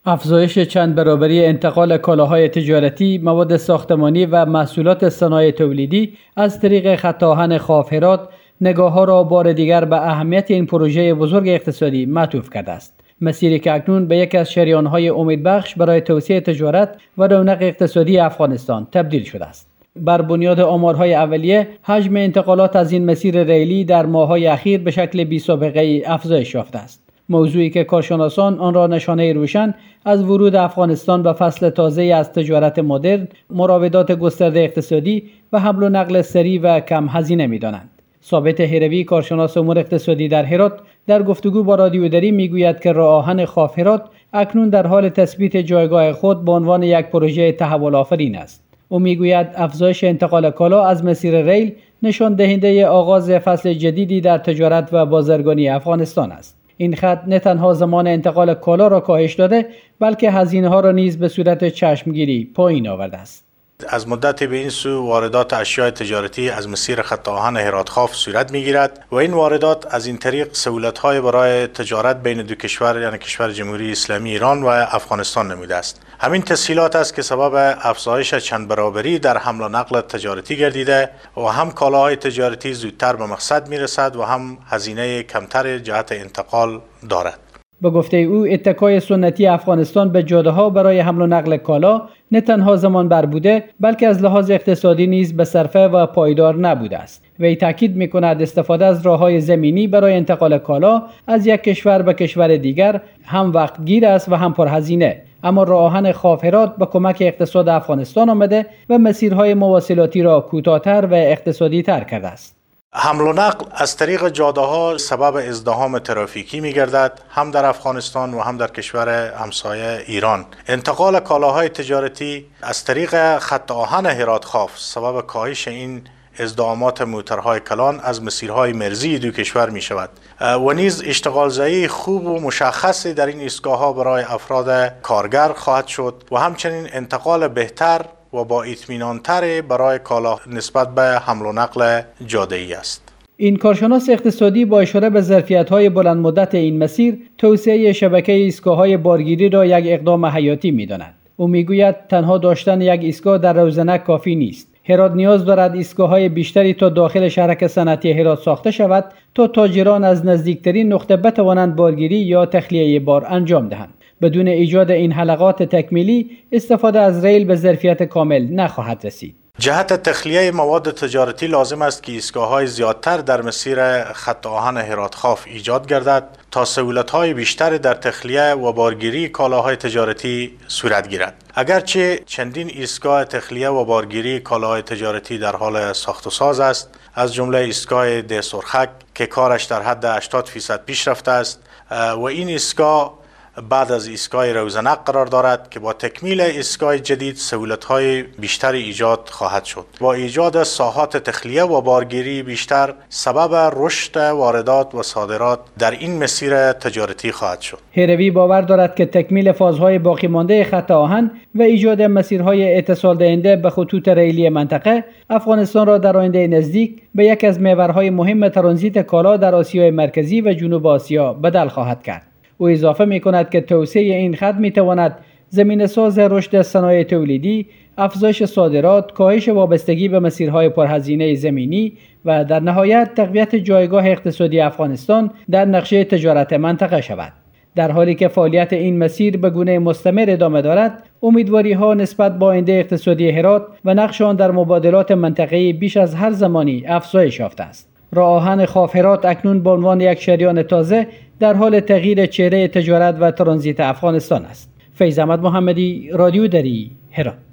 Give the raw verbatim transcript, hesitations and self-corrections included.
افزایش چند برابری انتقال کالاهای تجارتی، مواد ساختمانی و محصولات صنایع تولیدی از طریق خط آهن خاف هرات نگاه‌ها را بار دیگر به اهمیت این پروژه بزرگ اقتصادی معطوف کرده است. مسیری که اکنون به یک از شریان‌های امیدبخش برای توسعه تجارت و رونق اقتصادی افغانستان تبدیل شده است. بر بنیاد آمارهای اولیه، حجم انتقالات از این مسیر ریلی در ماه‌های اخیر به شکل بی‌سابقه‌ای افزایش یافته است. موضوعی که کارشناسان آن را نشانه روشن از ورود افغانستان به فصل تازه از تجارت مدرن، مراودات گسترده اقتصادی و حمل و نقل سریع و کم هزینه می‌دانند. ثابت هروی، کارشناس امور اقتصادی در هرات، در گفتگو با رادیو دری میگوید که راه آهن خاف هرات اکنون در حال تثبیت جایگاه خود به عنوان یک پروژه تحول آفرین است. او میگوید افزایش انتقال کالا از مسیر ریل نشان دهنده آغاز فصل جدیدی در تجارت و بازرگانی افغانستان است. این خط نه تنها زمان انتقال کالا را کاهش داده، بلکه هزینه ها را نیز به صورت چشمگیری پایین آورده است. از مدت به این سو واردات اشیاء تجارتی از مسیر خط آهن هرات خاف صورت میگیرد و این واردات از این طریق سهولت‌های برای تجارت بین دو کشور، یعنی کشور جمهوری اسلامی ایران و افغانستان نموده است. همین تسهیلات است که سبب افزایش چند برابری در حمل و نقل تجارتی گردیده و هم کالاهای تجارتی زودتر به مقصد میرسد و هم هزینه کمتر جهت انتقال دارد. به گفته او، اتکای سنتی افغانستان به جاده‌ها برای حمل و نقل کالا نه تنها زمان بر بوده، بلکه از لحاظ اقتصادی نیز به صرفه و پایدار نبوده است. وی تاکید می‌کند استفاده از راه‌های زمینی برای انتقال کالا از یک کشور به کشور دیگر هم وقت گیر است و هم پرهزینه. اما راه آهن خاف هرات به کمک اقتصاد افغانستان آمده و مسیرهای مواصلاتی را کوتاه‌تر و اقتصادی‌تر کرده است. حمل و نقل از طریق جاده‌ها سبب ازدحام ترافیکی می‌گردد، هم در افغانستان و هم در کشور همسایه ایران. انتقال کالاهای تجارتی از طریق خط آهن هرات خاف سبب کاهش این ازدحامات موترهای کلان از مسیرهای مرزی دو کشور می شود و نیز اشتغالزایی خوب و مشخصی در این ایستگاه‌ها برای افراد کارگر خواهد شد و همچنین انتقال بهتر و با اطمینان‌تر برای کالا نسبت به حمل و نقل جاده‌ای است. این کارشناس اقتصادی با اشاره به ظرفیت‌های بلند مدت این مسیر، توسعه شبکه ایستگاه‌های بارگیری را یک اقدام حیاتی می‌داند. او می‌گوید تنها داشتن یک ایستگاه در روزنک کافی نیست. هرات نیاز دارد ایستگاه‌های بیشتری تا داخل شهرک صنعتی هرات ساخته شود تا تاجران از نزدیکترین نقطه بتوانند بارگیری یا تخلیه بار انجام دهند. بدون ایجاد این حلقات تکمیلی، استفاده از ریل به ظرفیت کامل نخواهد رسید. جهت تخلیه مواد تجارتی لازم است که ایستگاه‌های زیادتر در مسیر خط آهن هرات خاف ایجاد گردد تا سهولت‌های بیشتر در تخلیه و بارگیری کالاهای تجارتی صورت گیرد. اگرچه چندین ایستگاه تخلیه و بارگیری کالاهای تجارتی در حال ساخت و ساز است، از جمله ایستگاه ده سرخک که کارش در حد هشتاد درصد پیش رفته است و این ایستگاه بعد از ایستگاه روزنق قرار دارد که با تکمیل ایستگاه جدید سهولت‌های بیشتری ایجاد خواهد شد. با ایجاد ساحات تخلیه و بارگیری بیشتر سبب رشد واردات و صادرات در این مسیر تجارتی خواهد شد. هروی باور دارد که تکمیل فازهای باقی مانده خط آهن و ایجاد مسیرهای اتصال دهنده به خطوط ریلی منطقه افغانستان را در آینده نزدیک به یک از محورهای مهم ترانزیت کالا در آسیای مرکزی و جنوب آسیا بدل خواهد کرد. او اضافه می کند که توسعه این خط می تواند زمینه ساز رشد صنایع تولیدی، افزایش صادرات، کاهش وابستگی به مسیرهای پرهزینه زمینی و در نهایت تقویت جایگاه اقتصادی افغانستان در نقشه تجارت منطقه شود. در حالی که فعالیت این مسیر به گونه مستمر ادامه دارد، امیدواری ها نسبت به آینده اقتصادی هرات و نقش آن در مبادلات منطقه‌ای بیش از هر زمانی افزایش یافته است. راه آهن خاف هرات اکنون به عنوان یک شریان تازه در حال تغییر چهره تجارت و ترانزیت افغانستان است. فیض احمد محمدی، رادیو دری، هرات.